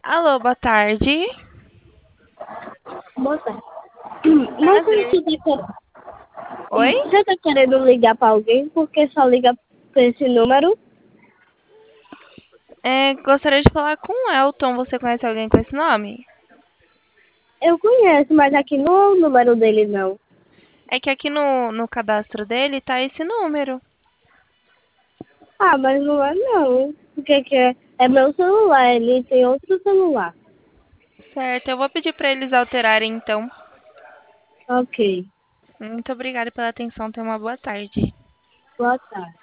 Alô, boa tarde. Boa tarde. Moça, Prazer. Oi? você tá querendo ligar pra alguém? Porque só liga pra esse número? Gostaria de falar com o Elton. Você conhece alguém com esse nome? Eu conheço, mas aqui não é o número dele, não. É que aqui no cadastro dele tá esse número. Ah, mas não é não. O que que é? É meu celular, ele tem outro celular. Certo, eu vou pedir para eles alterarem então. Ok. Muito obrigada pela atenção. Tenha uma boa tarde. Boa tarde.